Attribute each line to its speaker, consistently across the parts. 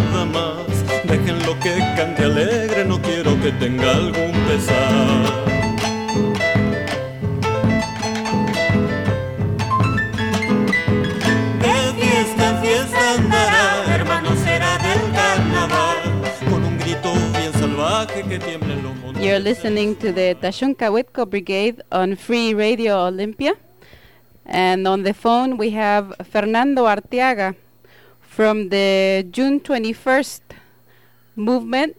Speaker 1: nada más. Déjenlo que cante alegre, no quiero que tenga algún pesar. Andará, hermano, será del carnaval, con un grito bien salvaje que tiemblen los montes.
Speaker 2: You're listening to the Taxuncahuitco Brigade on Free Radio Olympia. And on the phone we have Fernando Arteaga from the June 21st movement.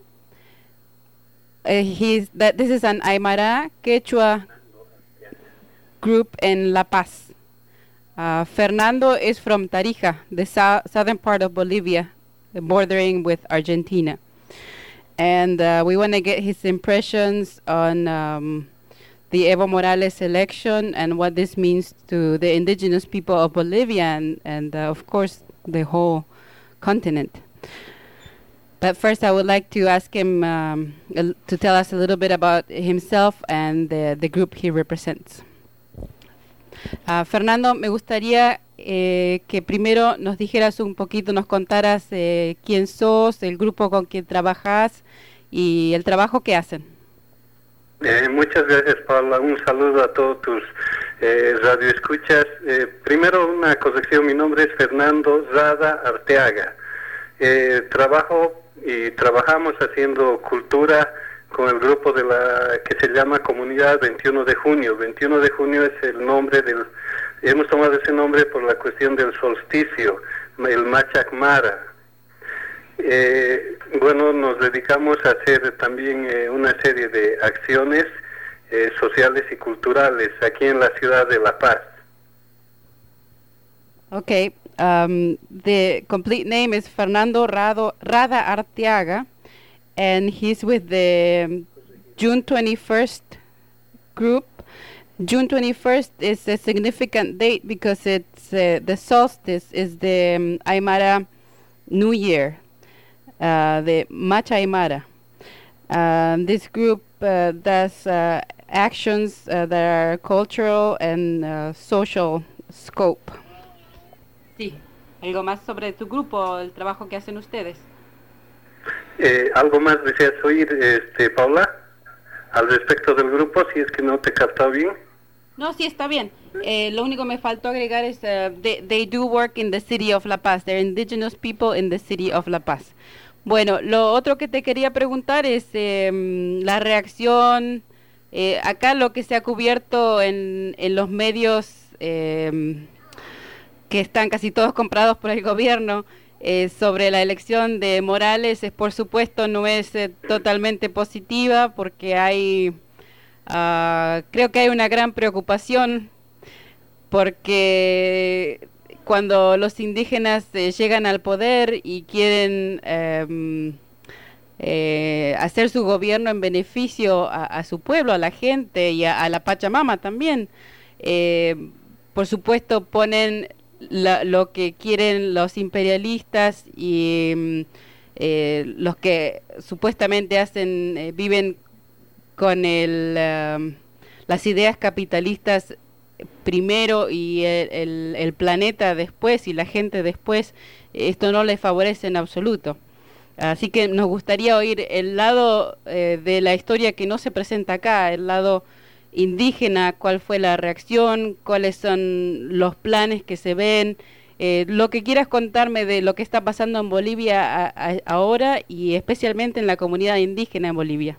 Speaker 2: This is an Aymara Quechua group in La Paz. Fernando is from Tarija, the southern part of Bolivia, bordering with Argentina. And we want to get his impressions on the Evo Morales election and what this means to the indigenous people of Bolivia and of course, the whole continent. But first, I would like to ask him to tell us a little bit about himself and the group he represents. Fernando, me gustaría que primero nos dijeras un poquito, nos contaras quién sos, el grupo con quien trabajas y el trabajo que hacen.
Speaker 3: Muchas gracias, Paula. Un saludo a todos tus radioescuchas. Primero una corrección, mi nombre es Fernando Rada Arteaga. Trabajo y trabajamos haciendo cultura con el grupo de la que se llama Comunidad 21 de Junio. 21 de junio es el nombre hemos tomado ese nombre por la cuestión del solsticio, el Machacmara. Bueno, nos dedicamos a hacer también una serie de acciones sociales y culturales aquí en la ciudad de La Paz.
Speaker 2: Okay, the complete name is Fernando Rada Arteaga. And he's with the June 21st group. June 21st is a significant date because it's the solstice is the Aymara New Year, the Macha Aymara. This group does actions that are cultural and social scope. Sí, algo más sobre tu grupo, el trabajo que hacen ustedes.
Speaker 3: ¿Algo más deseas oír, Paula, al respecto del grupo, si es que no te he captado bien?
Speaker 2: No, sí, está bien. Lo único que me faltó agregar es they do work in the city of La Paz. They're indigenous people in the city of La Paz. Bueno, lo otro que te quería preguntar es la reacción. Acá lo que se ha cubierto en los medios que están casi todos comprados por el gobierno, sobre la elección de Morales, por supuesto no es totalmente positiva porque creo que hay una gran preocupación porque cuando los indígenas llegan al poder y quieren hacer su gobierno en beneficio a su pueblo, a la gente y a la Pachamama también, por supuesto ponen lo que quieren los imperialistas y los que supuestamente viven con las ideas capitalistas primero y el planeta después y la gente después. Esto no les favorece en absoluto. Así que nos gustaría oír el lado de la historia que no se presenta acá, el lado indígena, cuál fue la reacción, cuáles son los planes que se ven, lo que quieras contarme de lo que está pasando en Bolivia ahora y especialmente en la comunidad indígena en Bolivia.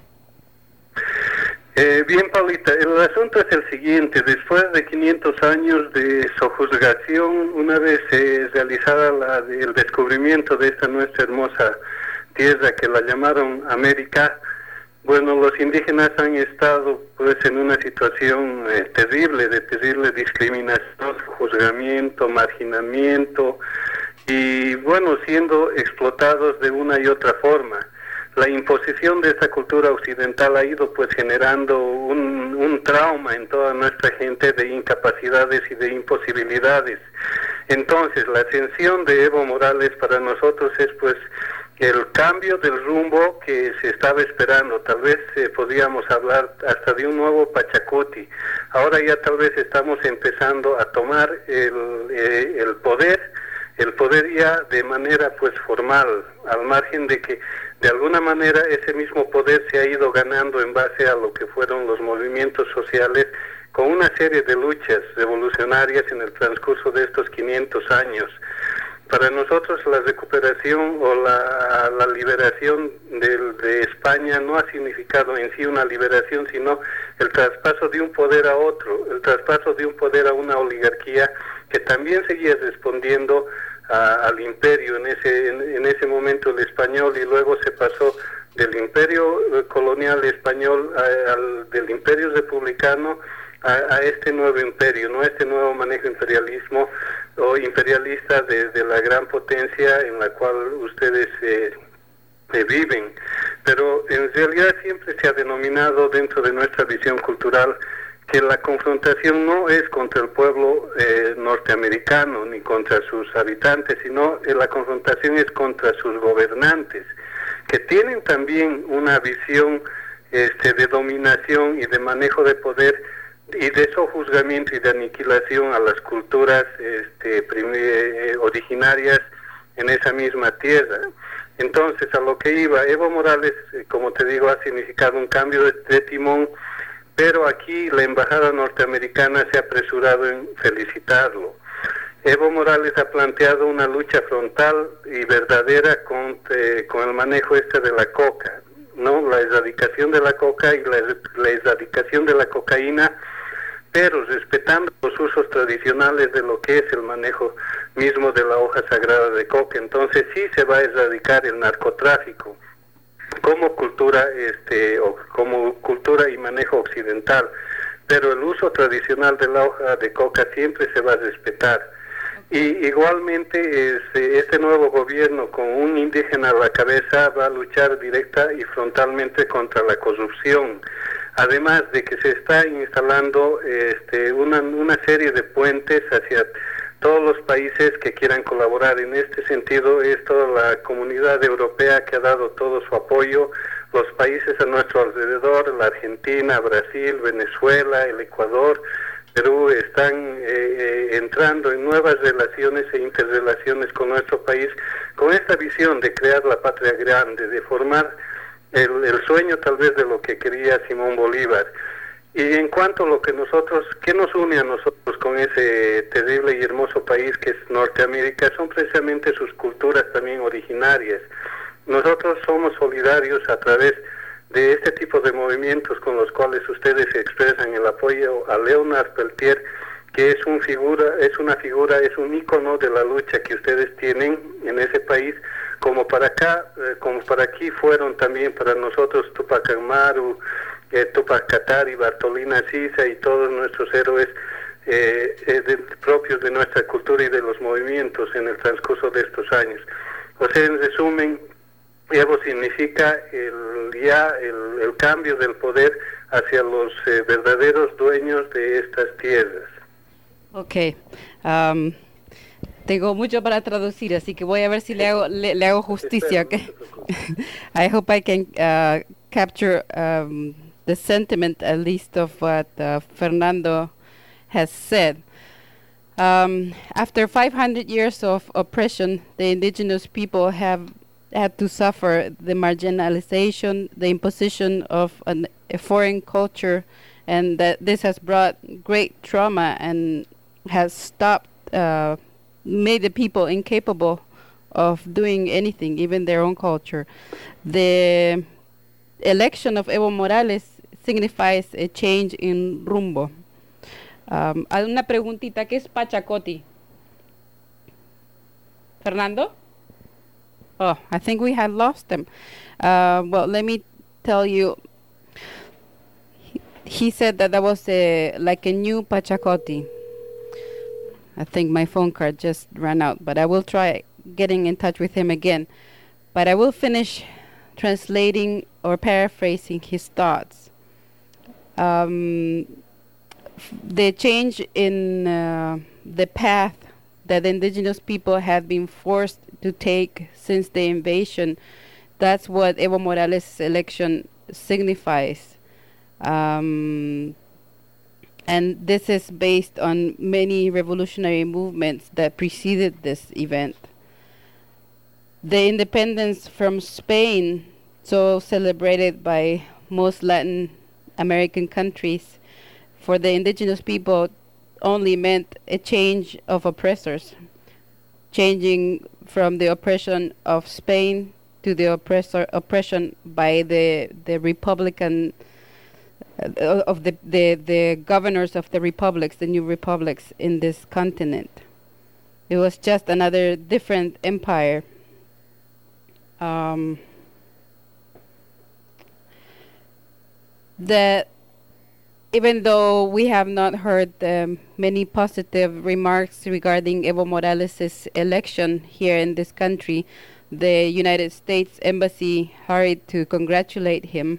Speaker 3: Bien, Paulita, el asunto es el siguiente. Después de 500 años de sojuzgación, una vez realizada el descubrimiento de esta nuestra hermosa tierra que la llamaron América, bueno, los indígenas han estado pues en una situación terrible, de terrible discriminación, juzgamiento, marginamiento y bueno, siendo explotados de una y otra forma. La imposición de esta cultura occidental ha ido pues generando un trauma en toda nuestra gente de incapacidades y de imposibilidades. Entonces, la ascensión de Evo Morales para nosotros es pues el cambio del rumbo que se estaba esperando. Tal vez podríamos hablar hasta de un nuevo Pachacuti. Ahora ya tal vez estamos empezando a tomar el poder el poder ya de manera pues formal, al margen de que de alguna manera ese mismo poder se ha ido ganando en base a lo que fueron los movimientos sociales con una serie de luchas revolucionarias en el transcurso de estos 500 años. Para nosotros la recuperación o la liberación de España no ha significado en sí una liberación, sino el traspaso de un poder a otro, el traspaso de un poder a una oligarquía que también seguía respondiendo al imperio, en ese momento el español, y luego se pasó del imperio colonial español del imperio republicano a este nuevo imperio, ¿no? Este nuevo manejo imperialismo o imperialista de la gran potencia en la cual ustedes viven. Pero en realidad siempre se ha denominado dentro de nuestra visión cultural que la confrontación no es contra el pueblo norteamericano ni contra sus habitantes, sino la confrontación es contra sus gobernantes, que tienen también una visión de dominación y de manejo de poder y de sojuzgamiento y de aniquilación a las culturas originarias en esa misma tierra. Entonces, a lo que iba, Evo Morales, como te digo, ha significado un cambio de timón, pero aquí la embajada norteamericana se ha apresurado en felicitarlo. Evo Morales ha planteado una lucha frontal y verdadera con el manejo de la coca, ¿no? La erradicación de la coca y la erradicación de la cocaína, pero respetando los usos tradicionales de lo que es el manejo mismo de la hoja sagrada de coca. Entonces sí se va a erradicar el narcotráfico como cultura como cultura y manejo occidental, pero el uso tradicional de la hoja de coca siempre se va a respetar. Y igualmente este nuevo gobierno con un indígena a la cabeza va a luchar directa y frontalmente contra la corrupción, además de que se está instalando una serie de puentes hacia todos los países que quieran colaborar. En este sentido es toda la comunidad europea que ha dado todo su apoyo, los países a nuestro alrededor, la Argentina, Brasil, Venezuela, el Ecuador, Perú, están entrando en nuevas relaciones e interrelaciones con nuestro país, con esta visión de crear la patria grande, de formar el sueño tal vez de lo que quería Simón Bolívar. Y en cuanto a lo que ¿qué nos une a nosotros con ese terrible y hermoso país que es Norteamérica? Son precisamente sus culturas también originarias. Nosotros somos solidarios a través de este tipo de movimientos con los cuales ustedes expresan el apoyo a Leonard Peltier, que es un ícono de la lucha que ustedes tienen en ese país, como para aquí fueron también para nosotros Tupac Amaru, Tupac Katari, Bartolina Sisa y todos nuestros héroes propios de nuestra cultura y de los movimientos en el transcurso de estos años. O sea, en resumen, Evo significa el cambio del poder hacia los verdaderos dueños de estas tierras.
Speaker 2: Okay. Tengo mucho para traducir, así que voy a ver si le hago justicia. Okay? I hope I can capture the sentiment, at least, of what Fernando has said. After 500 years of oppression, the indigenous people have had to suffer the marginalization, the imposition of a foreign culture, and that this has brought great trauma and has made the people incapable of doing anything, even their own culture. The election of Evo Morales signifies a change in rumbo. Hay una preguntita, ¿qué es Pachacoti? Fernando? Oh, I think we had lost him. Well, let me tell you. He said that was like a new Pachacoti. I think my phone card just ran out, but I will try getting in touch with him again. But I will finish translating or paraphrasing his thoughts. The change in the path that the indigenous people have been forced to take since the invasion, that's what Evo Morales' election signifies. And this is based on many revolutionary movements that preceded this event. The independence from Spain, so celebrated by most Latin American countries, for the indigenous people only meant a change of oppressors, changing from the oppression of Spain to the oppression by the Republican of the governors of the republics, the new republics in this continent. It was just another different empire. That even though we have not heard many positive remarks regarding Evo Morales' election here in this country, the United States Embassy hurried to congratulate him.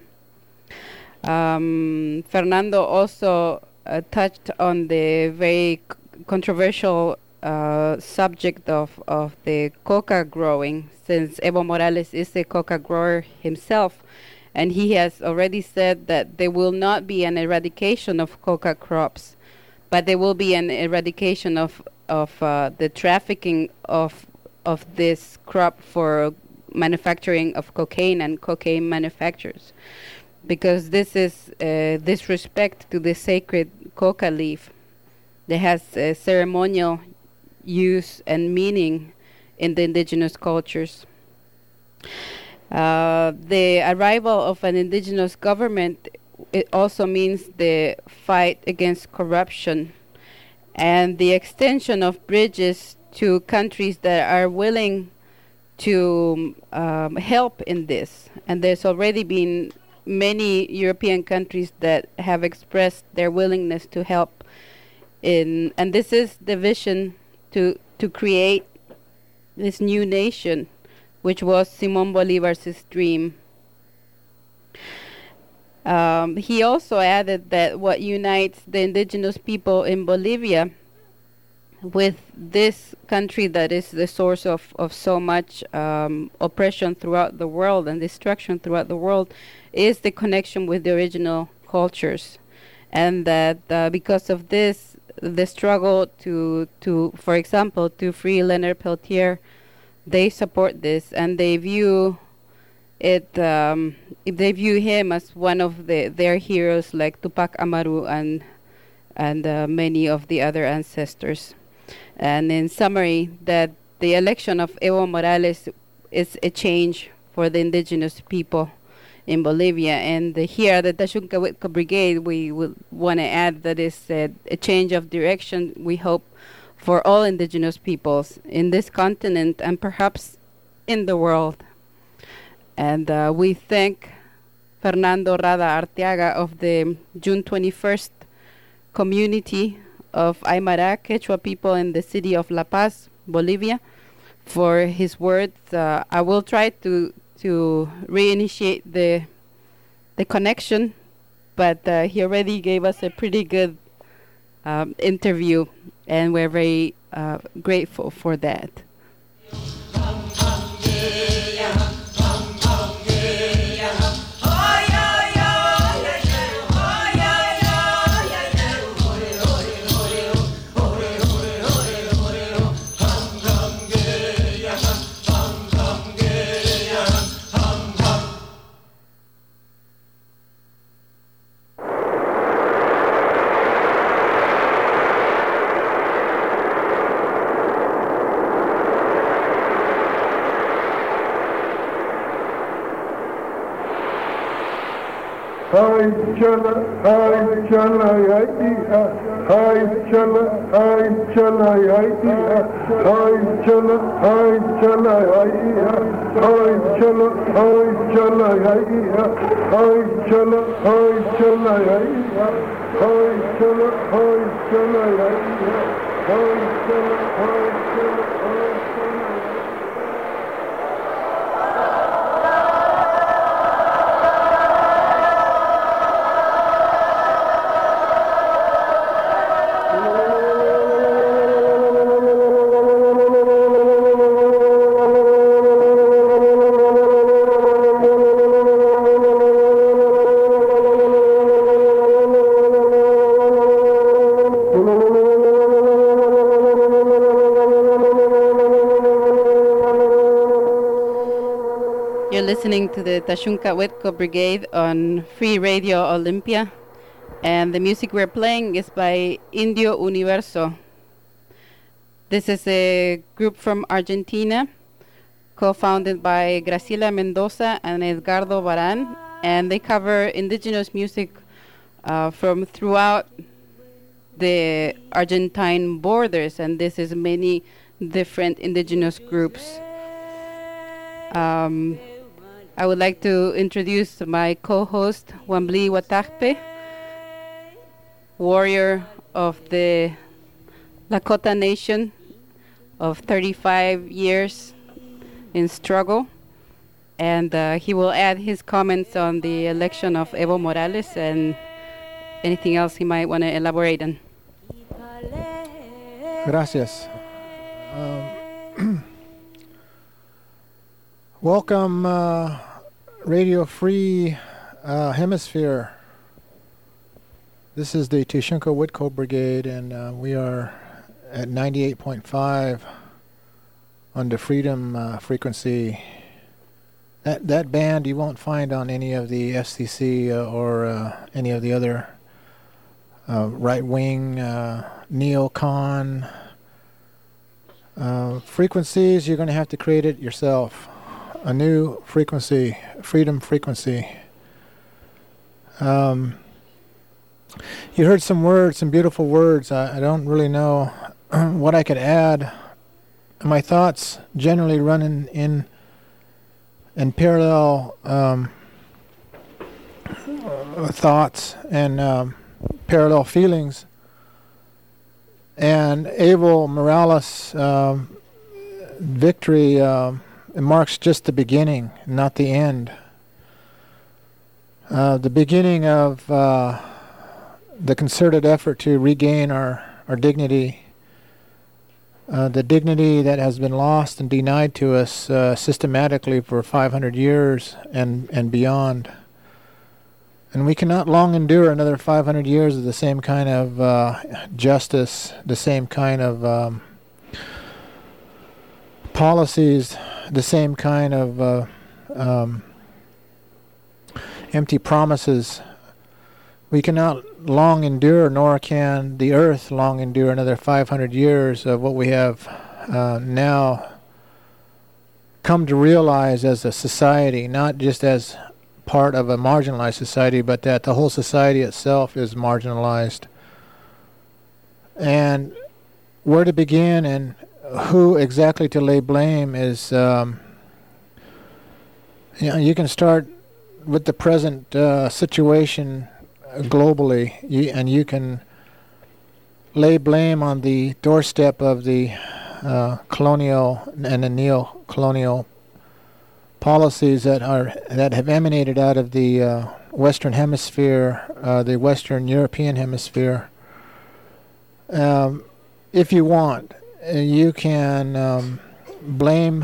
Speaker 2: Fernando also touched on the very controversial subject of the coca growing, since Evo Morales is a coca grower himself, and he has already said that there will not be an eradication of coca crops, but there will be an eradication of the trafficking of this crop for manufacturing of cocaine and cocaine manufacturers, because this is disrespect to the sacred coca leaf that has a ceremonial use and meaning in the indigenous cultures. The arrival of an indigenous government, it also means the fight against corruption and the extension of bridges to countries that are willing to help in this. And there's already been many European countries that have expressed their willingness to help in, and this is the vision to create this new nation, which was Simón Bolívar's dream. He also added that what unites the indigenous people in Bolivia with this country that is the source of so much oppression throughout the world and destruction throughout the world is the connection with the original cultures. And that because of this, the struggle to for example, to free Leonard Peltier, they support this, and they view it. They view him as one of their heroes, like Tupac Amaru and many of the other ancestors. And in summary, that the election of Evo Morales is a change for the indigenous people in Bolivia. And here at the Taxuncahuitca Brigade, we would want to add that it's a change of direction, we hope, for all indigenous peoples in this continent and perhaps in the world. And we thank Fernando Rada Arteaga of the June 21st community of Aymara Quechua people in the city of La Paz, Bolivia, for his words. I will try to reinitiate the connection, but he already gave us a pretty good interview, and we're very grateful for that.
Speaker 4: Hi chala, hi chala, hi chala, hi chala, hi chala, hi chala, hi chala, hi chala, hi chala, hi chala, hi chala, hi chala, hi chala.
Speaker 2: You're listening to the Taxunca-Huetco Brigade on Free Radio Olympia, and the music we're playing is by Indio Universo. This is a group from Argentina, co-founded by Graciela Mendoza and Edgardo Baran, and they cover indigenous music from throughout the Argentine borders, and this is many different indigenous groups. I would like to introduce my co-host, Wambli Watakpe, warrior of the Lakota Nation of 35 years in struggle. And he will add his comments on the election of Evo Morales and anything else he might want to elaborate on.
Speaker 5: Gracias. Welcome, Radio Free Hemisphere. This is the Taxunca-Huetco Brigade, and we are at 98.5 on the Freedom frequency. That band you won't find on any of the FCC or any of the other right-wing neocon frequencies. You're going to have to create it yourself. A new frequency, Freedom frequency. You heard some words, some beautiful words. I don't really know what I could add. My thoughts generally run in parallel thoughts and parallel feelings. And Evo Morales' victory it marks just the beginning, not the end. The beginning of the concerted effort to regain our dignity, the dignity that has been lost and denied to us systematically for 500 years and beyond. And we cannot long endure another 500 years of the same kind of justice, the same kind of policies, the same kind of empty promises. We cannot long endure, nor can the earth long endure another 500 years of what we have now come to realize as a society, not just as part of a marginalized society, but that the whole society itself is marginalized. And where to begin and who exactly to lay blame is, you can start with the present situation globally, and you can lay blame on the doorstep of the colonial and the neo-colonial policies that have emanated out of the Western Hemisphere, the Western European Hemisphere. If you want, you can blame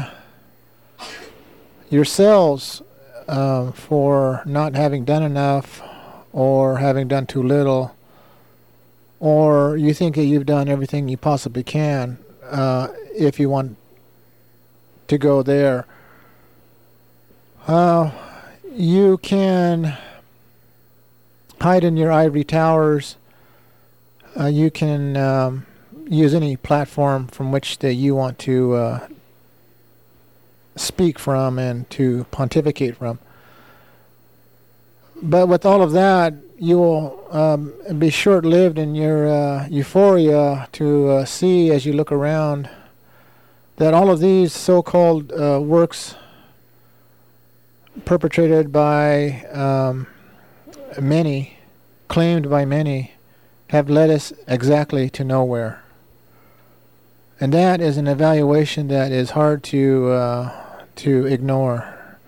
Speaker 5: yourselves for not having done enough or having done too little, or you think that you've done everything you possibly can if you want to go there. You can hide in your ivory towers. You can use any platform from which that you want to speak from and to pontificate from. But with all of that, you will be short-lived in your euphoria to see, as you look around, that all of these so-called works perpetrated by many, claimed by many, have led us exactly to nowhere. And that is an evaluation that is hard to ignore.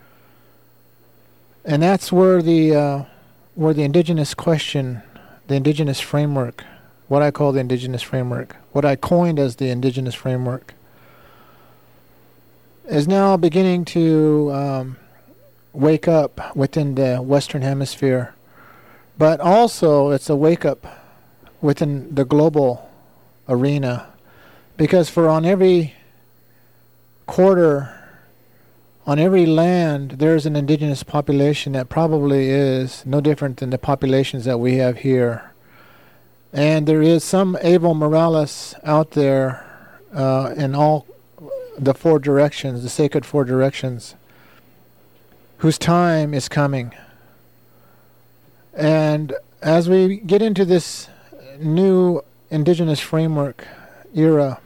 Speaker 5: And that's where the indigenous question, the indigenous framework, what I call the indigenous framework, what I coined as the indigenous framework, is now beginning to wake up within the Western Hemisphere. But also it's a wake up within the global arena, because for on every quarter on every land there's an indigenous population that probably is no different than the populations that we have here. And there is some Evo Morales out there in all the four directions, the sacred four directions, whose time is coming. And as we get into this new indigenous framework era,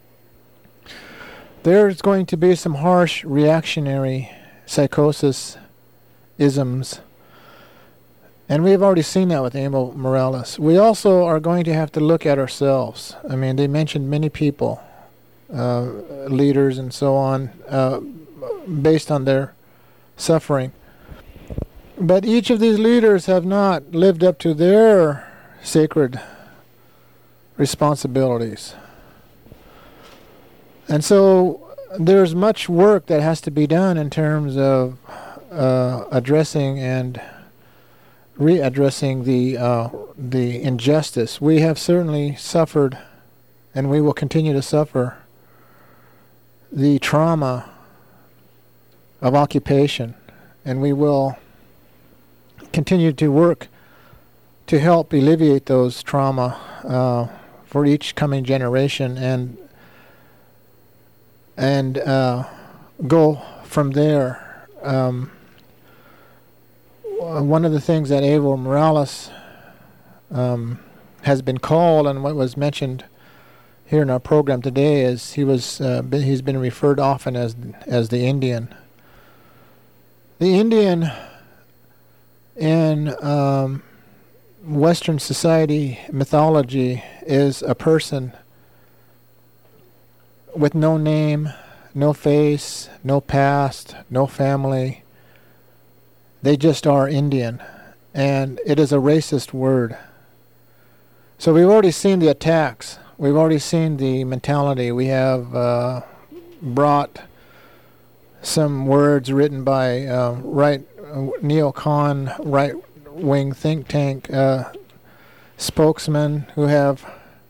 Speaker 5: there's going to be some harsh reactionary psychosis isms. And we've already seen that with Evo Morales. We also are going to have to look at ourselves. I mean, they mentioned many people, leaders and so on, based on their suffering. But each of these leaders have not lived up to their sacred responsibilities. And so there's much work that has to be done in terms of addressing and readdressing the injustice. We have certainly suffered, and we will continue to suffer, the trauma of occupation, and we will continue to work to help alleviate those trauma for each coming generation, and go from there. One of the things that Evo Morales has been called, and what was mentioned here in our program today, is he's been referred often as the Indian. The Indian in Western society mythology is a person with no name, no face, no past, no family. They just are Indian, and it is a racist word. So we've already seen the attacks. We've already seen the mentality. We have brought some words written by neocon, right-wing think tank spokesmen who have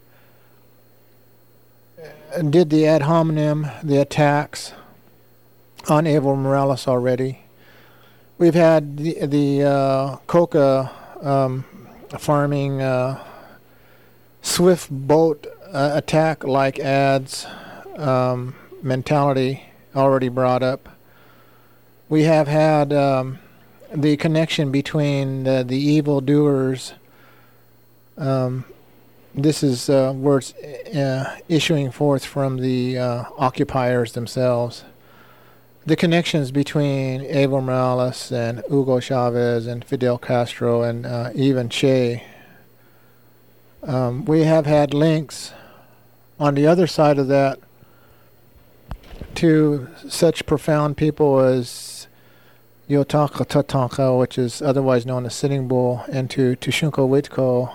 Speaker 5: did the ad hominem, the attacks on Evo Morales already. We've had the coca farming swift boat attack-like ads mentality already brought up. We have had the connection between the evildoers. This is words issuing forth from the occupiers themselves. The connections between Evo Morales and Hugo Chavez and Fidel Castro and even Che. We have had links on the other side of that to such profound people as Yotaka Tatanka, which is otherwise known as Sitting Bull, and to Shunko Witko.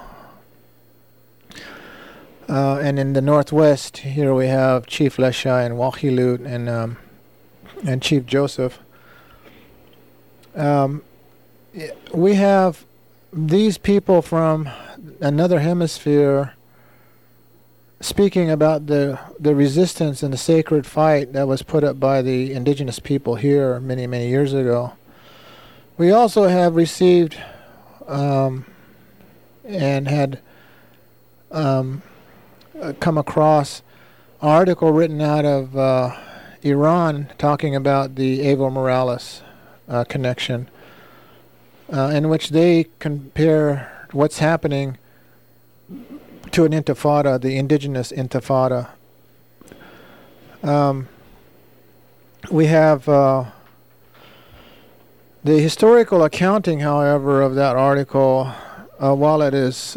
Speaker 5: And in the northwest, here we have Chief Lesha and Wahilut and Chief Joseph. We have these people from another hemisphere speaking about the resistance and the sacred fight that was put up by the indigenous people here many, many years ago. We also have received and had come across an article written out of Iran talking about the Evo Morales connection, in which they compare what's happening to an intifada, the indigenous intifada. We have the historical accounting, however, of that article, while it is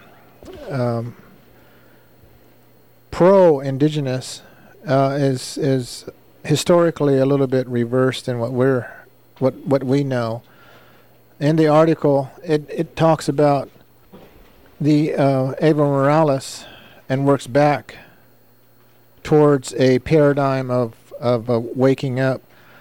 Speaker 5: pro-indigenous, is historically a little bit reversed in what we know. In the article, it talks about the Evo Morales and works back towards a paradigm of waking up.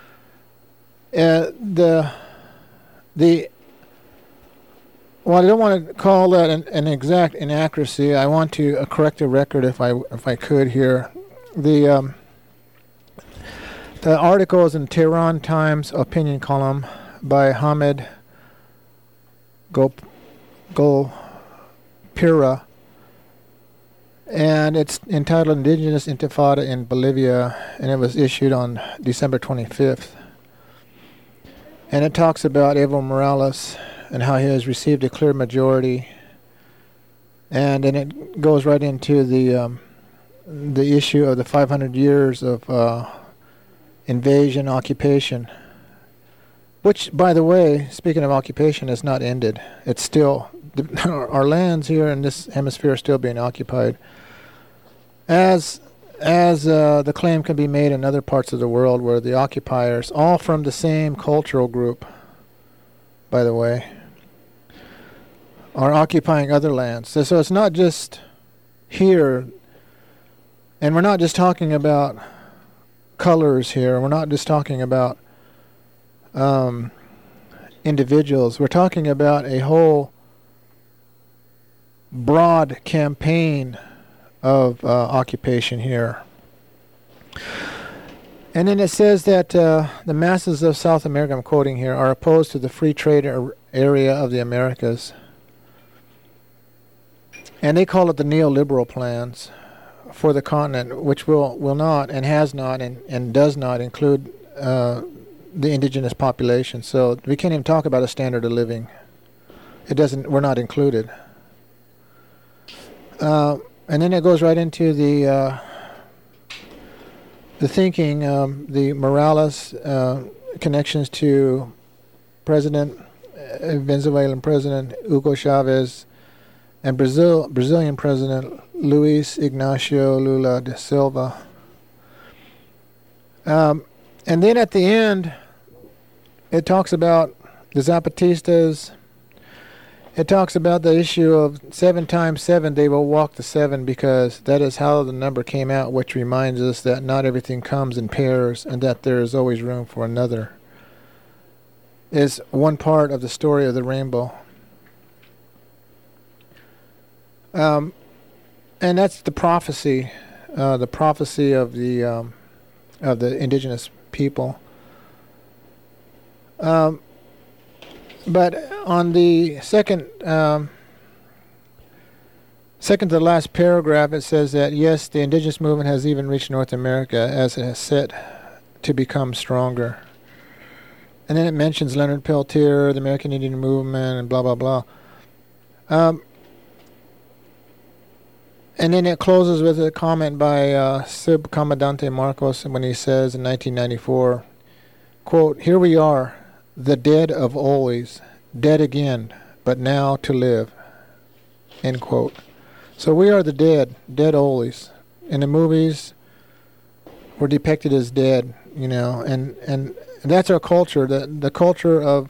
Speaker 5: Well, I don't want to call that an exact inaccuracy. I want to correct the record if I could here. The The article is in Tehran Times opinion column by Hamid Golpira, and it's entitled Indigenous Intifada in Bolivia, and it was issued on December 25th. And it talks about Evo Morales and how he has received a clear majority, and then it goes right into the issue of the 500 years of invasion, occupation, which, by the way, speaking of occupation, has not ended. It's still, our lands here in this hemisphere are still being occupied, as the claim can be made in other parts of the world where the occupiers, all from the same cultural group, by the way, are occupying other lands. So it's not just here, and we're not just talking about colors here. We're not just talking about individuals. We're talking about a whole broad campaign of occupation here. And then it says that the masses of South America, I'm quoting here, are opposed to the free trade area of the Americas. And they call it the neoliberal plans for the continent, which will not and has not and does not include the indigenous population. So we can't even talk about a standard of living. It doesn't. We're not included. And then it goes right into the thinking, the Morales connections to Venezuelan President Hugo Chavez and Brazilian President Luis Ignacio Lula da Silva. And then at the end, it talks about the Zapatistas. It talks about the issue of 7 times 7, they will walk the 7, because that is how the number came out, which reminds us that not everything comes in pairs and that there is always room for another. Is one part of the story of the rainbow. And that's the prophecy of the indigenous people. But on the second to the last paragraph, it says that yes, the indigenous movement has even reached North America as it has set to become stronger. And then it mentions Leonard Peltier, the American Indian movement, and blah blah blah. And then it closes with a comment by Subcomandante Marcos when he says in 1994, quote, "Here we are, the dead of always, dead again, but now to live," end quote. So we are the dead always. In the movies, we're depicted as dead, and that's our culture, the culture of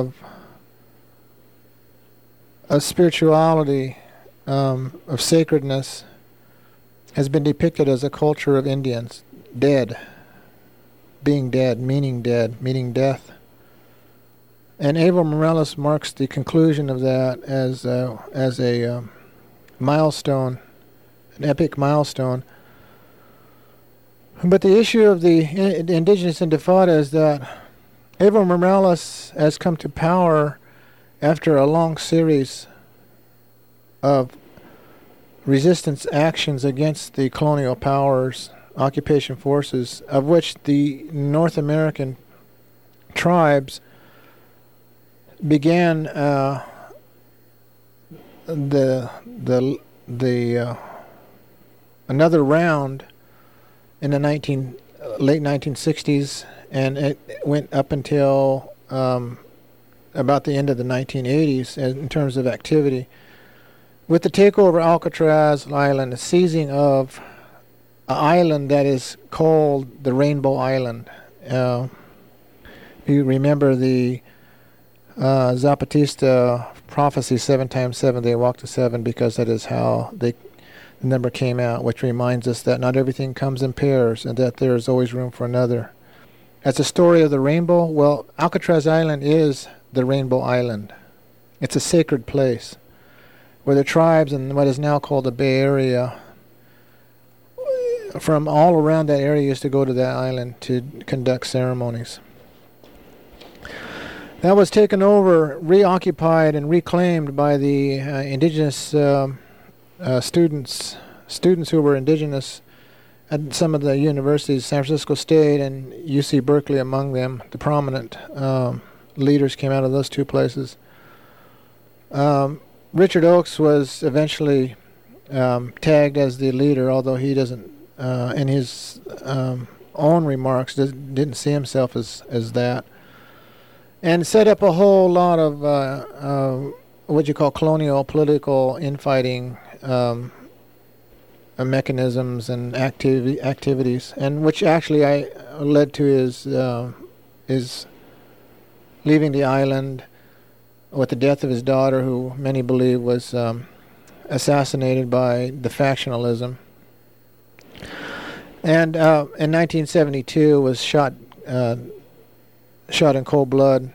Speaker 5: spirituality, of sacredness, has been depicted as a culture of Indians, dead, being dead, meaning death. And Evo Morales marks the conclusion of that as a milestone, an epic milestone. But the issue of the indigenous intifada is that Evo Morales has come to power after a long series of resistance actions against the colonial powers, occupation forces, of which the North American tribes began another round in the late 1960s, and it went up until about the end of the 1980s in terms of activity. With the takeover of Alcatraz Island, the seizing of an island that is called the Rainbow Island. You remember the Zapatista prophecy, 7 times 7, they walk to 7, because that is how the number came out, which reminds us that not everything comes in pairs and that there is always room for another. As the story of the rainbow, well, Alcatraz Island is the Rainbow Island. It's a sacred place where the tribes in what is now called the Bay Area from all around that area used to go to that island to conduct ceremonies. That was taken over, reoccupied, and reclaimed by the indigenous students who were indigenous at some of the universities, San Francisco State and UC Berkeley among them. The prominent leaders came out of those two places. Richard Oakes was eventually tagged as the leader, although he doesn't, in his own remarks, didn't see himself as that. And set up a whole lot of what you call colonial political infighting mechanisms and activities, and which actually led to his leaving the island with the death of his daughter, who many believe was assassinated by the factionalism. And in 1972 was shot in cold blood,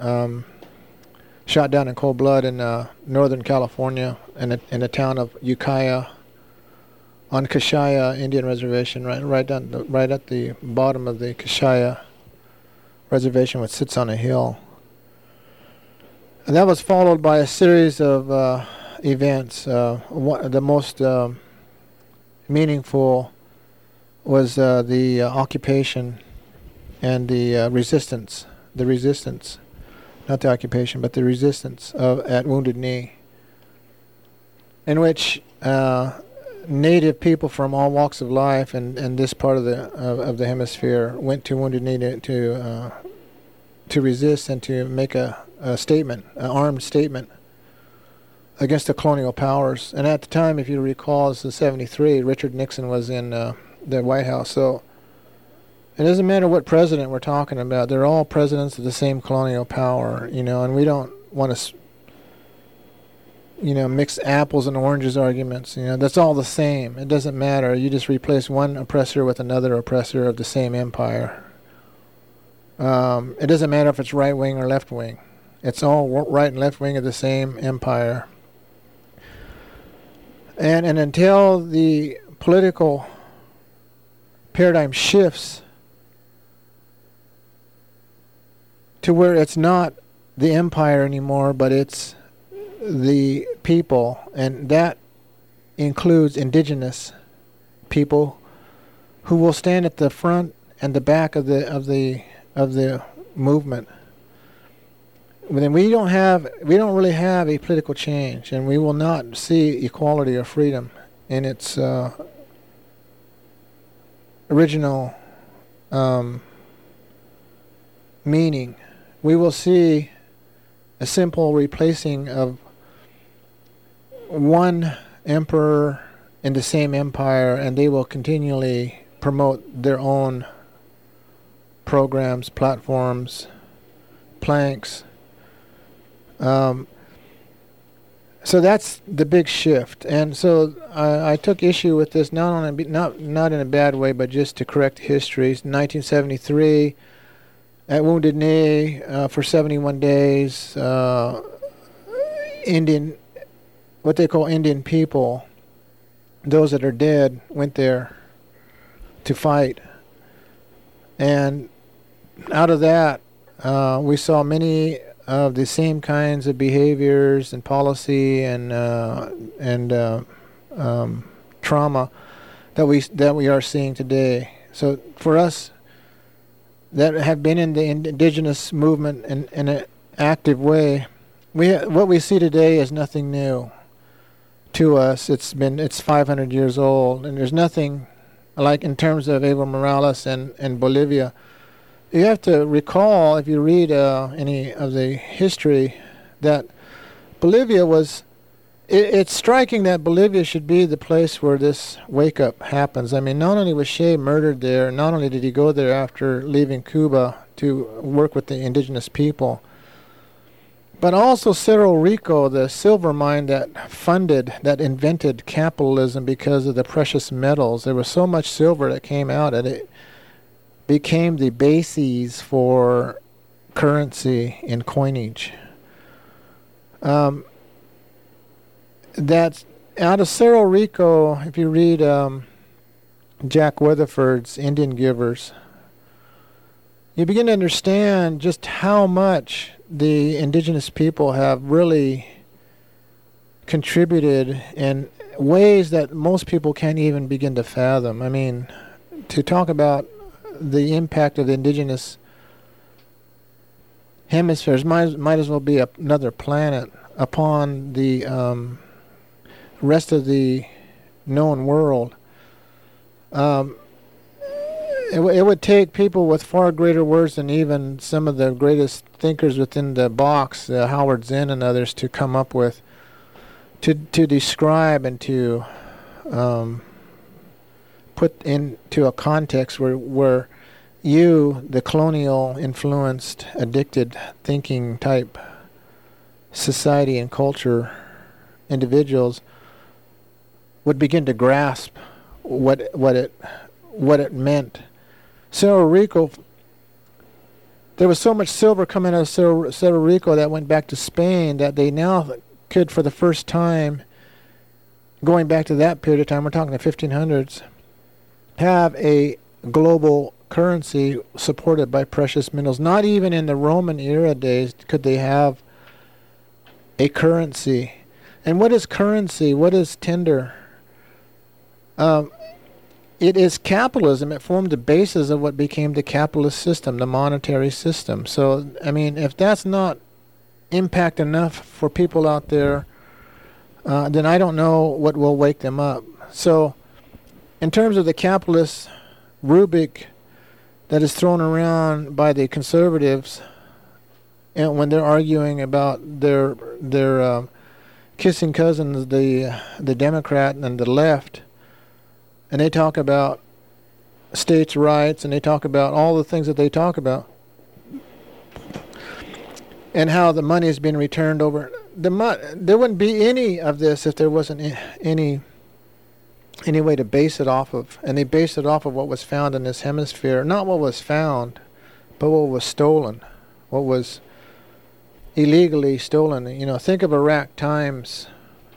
Speaker 5: shot down in cold blood in Northern California in the town of Ukiah on Kashaya Indian Reservation, right at the bottom of the Kashaya Reservation, which sits on a hill. And that was followed by a series of events. The most meaningful was the occupation and the resistance, not the occupation, but the resistance at Wounded Knee, in which native people from all walks of life and this part of the hemisphere went to Wounded Knee to resist and to make a statement, an armed statement against the colonial powers. And at the time, if you recall, it's in '73, Richard Nixon was in the White House. So it doesn't matter what president we're talking about; they're all presidents of the same colonial power, And we don't want to, mix apples and oranges arguments. That's all the same. It doesn't matter. You just replace one oppressor with another oppressor of the same empire. It doesn't matter if it's right wing or left wing. It's all right and left wing of the same empire. And until the political paradigm shifts to where it's not the empire anymore, but it's the people, and that includes indigenous people who will stand at the front and the back of the movement. Then we don't really have a political change, and we will not see equality or freedom in its original meaning. We will see a simple replacing of one emperor in the same empire, and they will continually promote their own programs, platforms, planks. So that's the big shift, and so I took issue with this not in a bad way, but just to correct history. 1973, at Wounded Knee, for 71 days, what they call Indian people, those that are dead, went there to fight, and out of that, we saw many of the same kinds of behaviors and policy and trauma that we are seeing today. So for us that have been in the indigenous movement in an active way, what we see today is nothing new to us. It's 500 years old, and there's nothing like in terms of Evo Morales and Bolivia. You have to recall, if you read any of the history, that Bolivia was... It's striking that Bolivia should be the place where this wake-up happens. I mean, not only was Che murdered there, not only did he go there after leaving Cuba to work with the indigenous people, but also Cerro Rico, the silver mine that invented capitalism because of the precious metals. There was so much silver that came out, and it became the bases for currency and coinage. That's out of Cerro Rico. If you read Jack Weatherford's Indian Givers, you begin to understand just how much the indigenous people have really contributed in ways that most people can't even begin to fathom. I mean, to talk about the impact of the indigenous hemispheres might as well be another planet upon the rest of the known world. It would take people with far greater words than even some of the greatest thinkers within the box, Howard Zinn and others, to come up with, to describe and to put into a context where you, the colonial influenced, addicted thinking type society and culture individuals would begin to grasp what it meant. Cerro Rico, there was so much silver coming out of Cerro Rico that went back to Spain that they now could, for the first time, going back to that period of time, we're talking the 1500s, have a global currency supported by precious minerals. Not even in the Roman era days could they have a currency. And what is currency? What is tender? It is capitalism. It formed the basis of what became the capitalist system, the monetary system. So, I mean, if that's not impact enough for people out there, then I don't know what will wake them up. So, in terms of the capitalist rubric that is thrown around by the conservatives, and when they're arguing about their kissing cousins, the Democrat and the left, and they talk about states' rights, and they talk about all the things that they talk about, and how the money has been returned over. There wouldn't be any of this if there wasn't any way to base it off of. And they based it off of what was found in this hemisphere. Not what was found, but what was stolen. What was illegally stolen. You know, think of Iraq times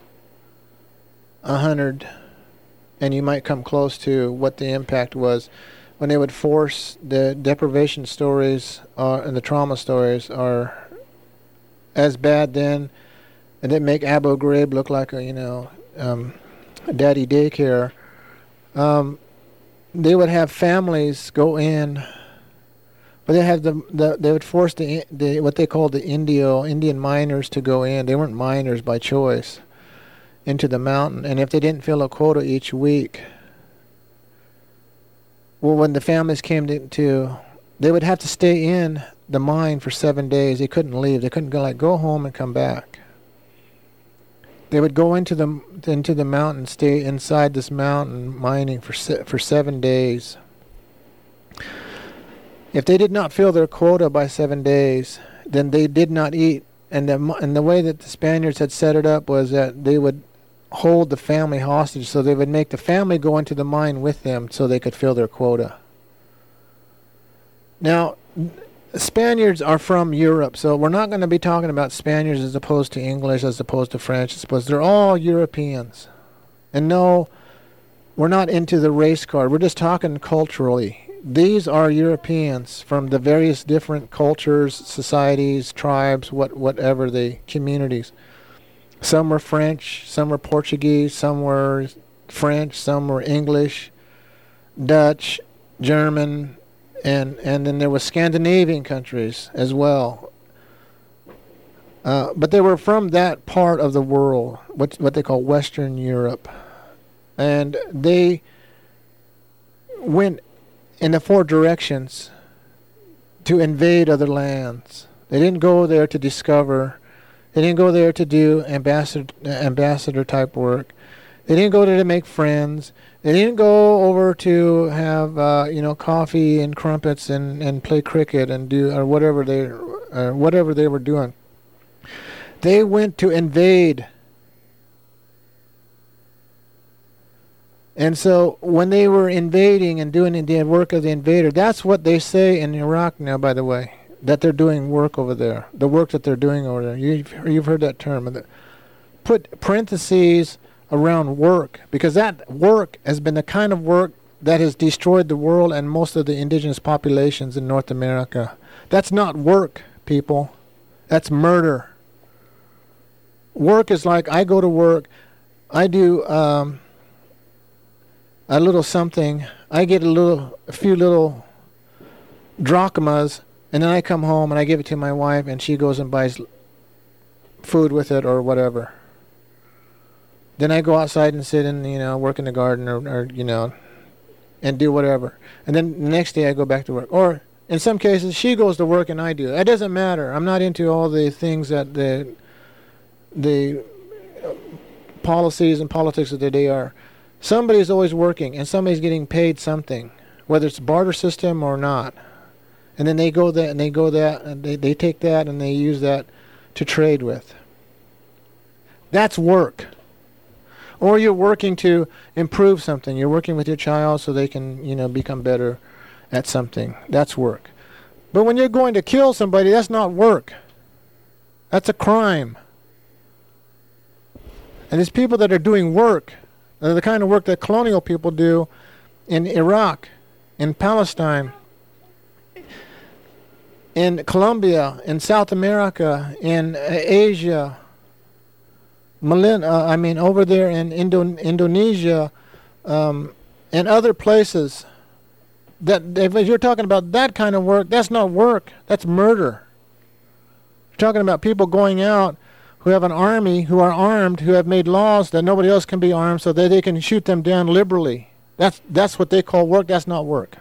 Speaker 5: 100, and you might come close to what the impact was when they would force the deprivation stories and the trauma stories are as bad then, and they make Abu Ghraib look like a daddy daycare. They would have families go in, but they have they would force the what they called the Indian miners to go in. They weren't miners by choice, into the mountain, and if they didn't fill a quota each week, well, when the families came to they would have to stay in the mine for 7 days. They couldn't leave. They couldn't go home and come back. They would go into the mountain, stay inside this mountain mining for 7 days. If they did not fill their quota by 7 days, then they did not eat. And the way that the Spaniards had set it up was that they would hold the family hostage, so they would make the family go into the mine with them so they could fill their quota. Now, Spaniards are from Europe, so we're not going to be talking about Spaniards as opposed to English, as opposed to French, as opposed. They're all Europeans. And no, we're not into the race card. We're just talking culturally. These are Europeans from the various different cultures, societies, tribes, whatever the communities. Some were French, some were Portuguese, some were French, some were English, Dutch, German, and then there were Scandinavian countries as well. But they were from that part of the world, what they call Western Europe. And they went in the 4 directions to invade other lands. They didn't go there to discover. They didn't go there to do ambassador type work. They didn't go there to make friends. They didn't go over to have coffee and crumpets and play cricket and do or whatever they were doing. They went to invade. And so when they were invading and doing the work of the invader, that's what they say in Iraq now, by the way, that they're doing work over there, the work that they're doing over there. You've heard that term. Put parentheses around work, because that work has been the kind of work that has destroyed the world and most of the indigenous populations in North America. That's not work, people. That's murder. Work is like I go to work, I do a little something, I get a few little drachmas, and then I come home and I give it to my wife, and she goes and buys food with it or whatever. Then I go outside and sit and, work in the garden or and do whatever. And then the next day I go back to work. Or in some cases, she goes to work and I do. It doesn't matter. I'm not into all the things that the policies and politics of the day are. Somebody's always working and somebody's getting paid something, whether it's a barter system or not. And then they go that and they go that and they take that and they use that to trade with. That's work. Or you're working to improve something. You're working with your child so they can, become better at something. That's work. But when you're going to kill somebody, that's not work. That's a crime. And there's people that are doing work. They're the kind of work that colonial people do in Iraq, in Palestine, in Colombia, in South America, in Asia, over there in Indonesia, and other places. That if you're talking about that kind of work, that's not work. That's murder. You're talking about people going out who have an army, who are armed, who have made laws that nobody else can be armed, so that they can shoot them down liberally. That's what they call work. That's not work.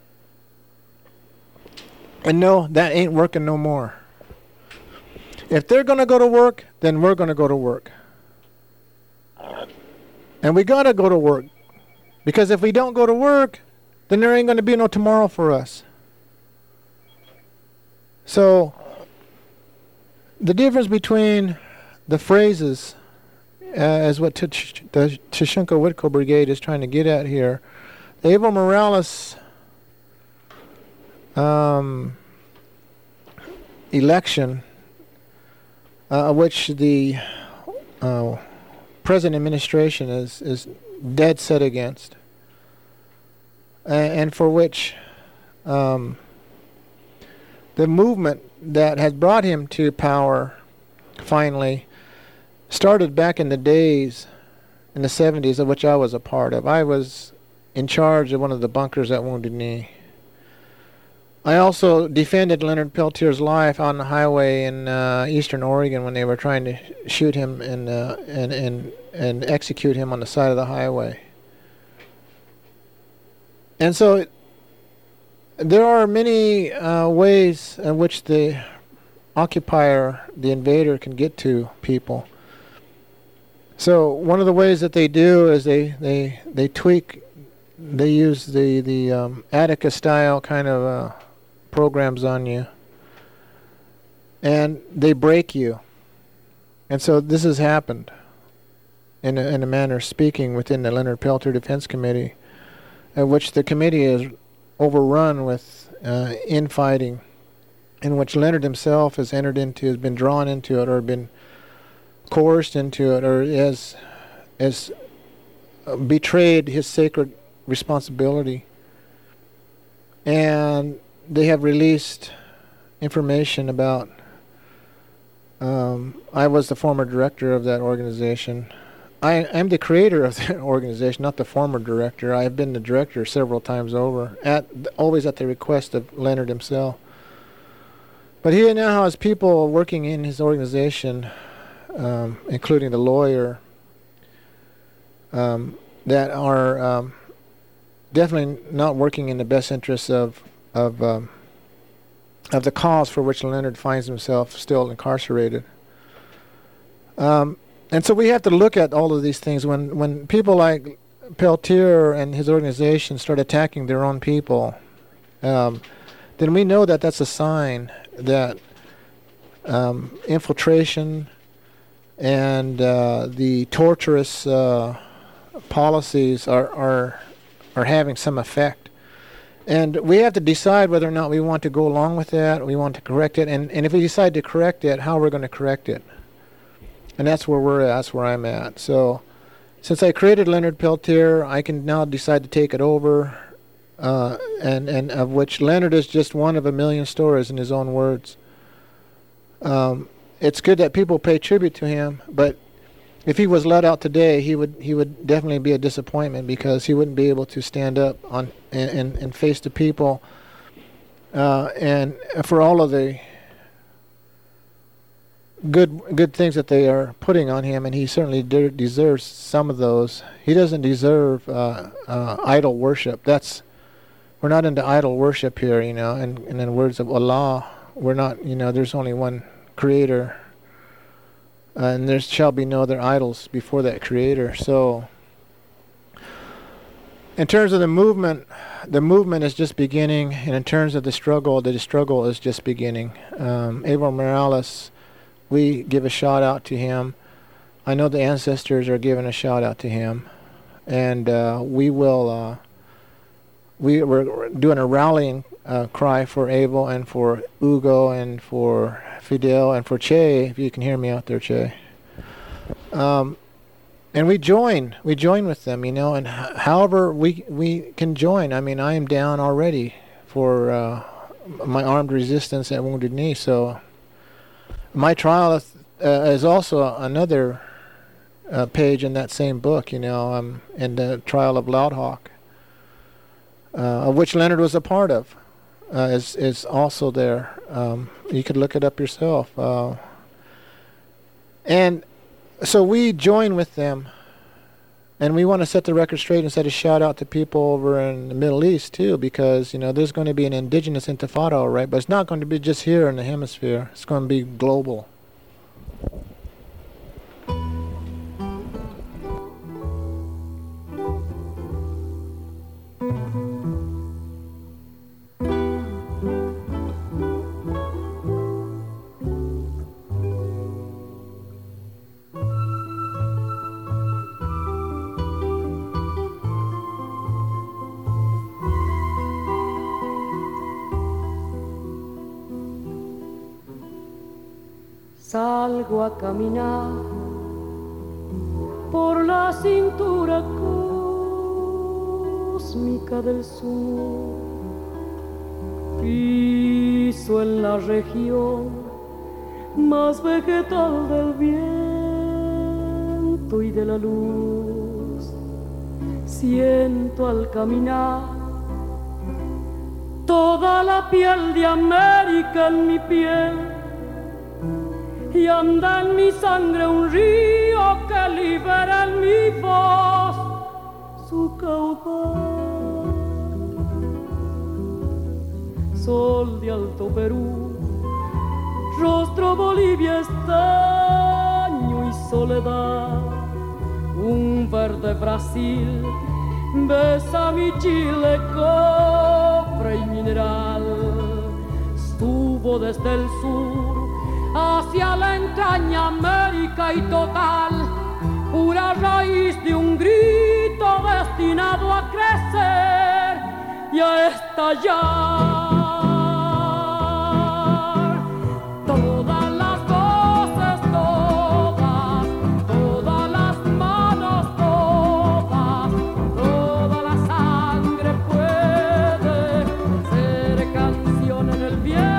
Speaker 5: And no, that ain't working no more. If they're going to go to work, then we're going to go to work. And we got to go to work. Because if we don't go to work, then there ain't going to be no tomorrow for us. So, the difference between the phrases, as what the Tashunka-Whitco Brigade is trying to get at here, the Evo Morales election, which the present administration is dead set against, and for which the movement that has brought him to power finally started back in the days in the 70s, of which I was a part of. I was in charge of one of the bunkers at Wounded Knee. I also defended Leonard Peltier's life on the highway in eastern Oregon when they were trying to shoot him and execute him on the side of the highway. And so there are many ways in which the occupier, the invader, can get to people. So one of the ways that they do is they tweak, they use the Attica style kind of programs on you, and they break you. And so this has happened in a manner of speaking within the Leonard Peltier Defense Committee, at which the committee is overrun with infighting, in which Leonard himself has been drawn into it, or been coerced into it, or has betrayed his sacred responsibility. And they have released information about, I was the former director of that organization. I'm the creator of that organization, not the former director. I have been the director several times over, always at the request of Leonard himself. But he now has people working in his organization, including the lawyer, that are definitely not working in the best interests of the cause for which Leonard finds himself still incarcerated. And so we have to look at all of these things. When people like Peltier and his organization start attacking their own people, then we know that that's a sign that infiltration and the torturous policies are having some effect. And we have to decide whether or not we want to go along with that, we want to correct it, and if we decide to correct it, how we're going to correct it. And that's where we're at, that's where I'm at. So since I created Leonard Peltier, I can now decide to take it over, and of which Leonard is just one of a million stories in his own words. It's good that people pay tribute to him, but if he was let out today, he would definitely be a disappointment, because he wouldn't be able to stand up on and face the people, and for all of the good things that they are putting on him, and he certainly deserves some of those. He doesn't deserve idol worship. We're not into idol worship here, and in the words of Allah, we're not. There's only one Creator, and there shall be no other idols before that Creator. So, in terms of the movement is just beginning, and in terms of the struggle is just beginning. Evo Morales, we give a shout out to him. I know the ancestors are giving a shout out to him, and we're doing a rallying cry for Evo and for Hugo and for Fidel and for Che, if you can hear me out there, Che. And we join with them, and however we can join. I mean, I am down already for my armed resistance at Wounded Knee. So my trial is also another page in that same book, in the trial of Loud Hawk, of which Leonard was a part of, is also there. You could look it up yourself. And so we join with them, and we want to set the record straight and set a shout out to people over in the Middle East too, because there's going to be an indigenous intifada, all right, but it's not going to be just here in the hemisphere. It's going to be global.
Speaker 6: Salgo a caminar por la cintura cósmica del sur, piso en la región más vegetal del viento y de la luz. Siento al caminar toda la piel de América en mi piel, y anda en mi sangre un río que libera en mi voz su caudal. Sol de Alto Perú, rostro Bolivia, estaño y soledad, un verde Brasil besa mi Chile, cobre y mineral. Estuvo desde el sur hacia la entraña América y total, pura raíz de un grito destinado a crecer y a estallar. Todas las voces, todas las manos, toda la sangre puede ser canción en el viento.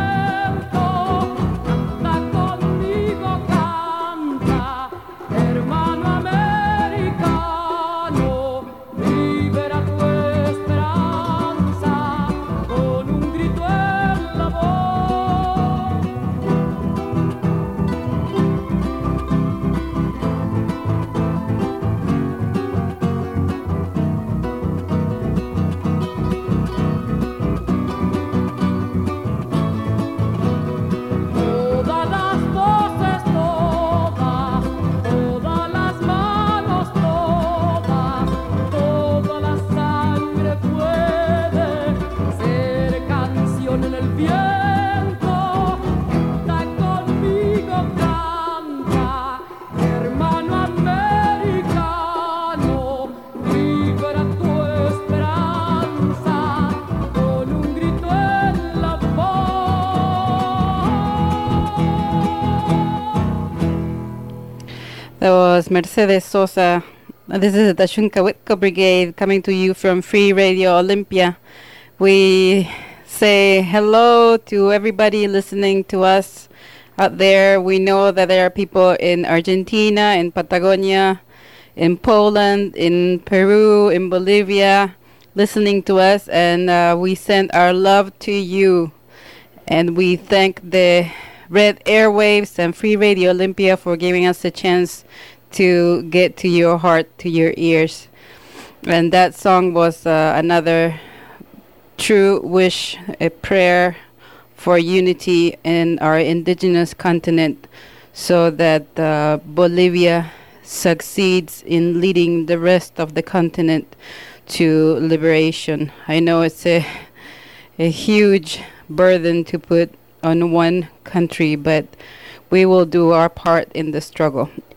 Speaker 2: That was Mercedes Sosa This is the Xuncahuitco Brigade coming to you from Free Radio Olympia. We say hello to everybody listening to us out there. We know that there are people in Argentina, in Patagonia, in Poland, in Peru, in Bolivia, listening to us, and we send our love to you. And we thank the Red Airwaves and Free Radio Olympia for giving us a chance to get to your heart, to your ears. And that song was another true wish, a prayer for unity in our indigenous continent, so that Bolivia succeeds in leading the rest of the continent to liberation. I know it's a huge burden to put on one country, but we will do our part in the struggle.